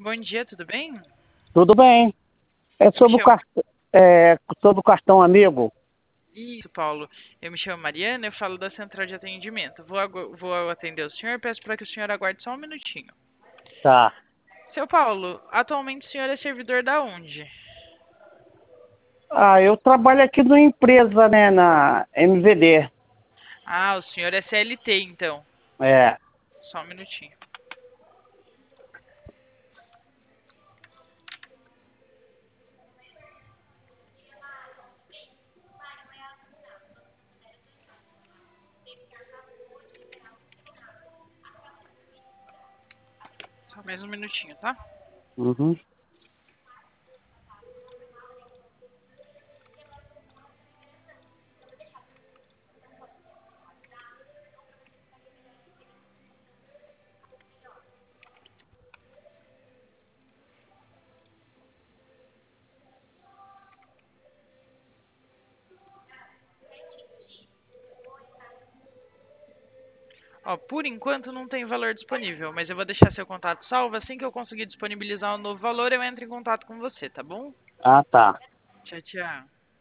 Bom dia, tudo bem? Tudo bem. É Eu me sobre o, chamo. sobre o cartão amigo. Isso, Paulo. Eu me chamo Mariana, eu falo da central de atendimento. Vou atender o senhor, peço para que o senhor aguarde só um minutinho. Tá. Seu Paulo, atualmente o senhor é servidor da onde? Ah, eu trabalho aqui numa empresa, né, na MVD. Ah, o senhor é CLT, então. É. Só um minutinho. Só mais um minutinho, tá? Uhum. Ó, por enquanto não tem valor disponível, mas eu vou deixar seu contato salvo. Assim que eu conseguir disponibilizar um novo valor, eu entro em contato com você, tá bom? Ah, tá. Tchau, tchau.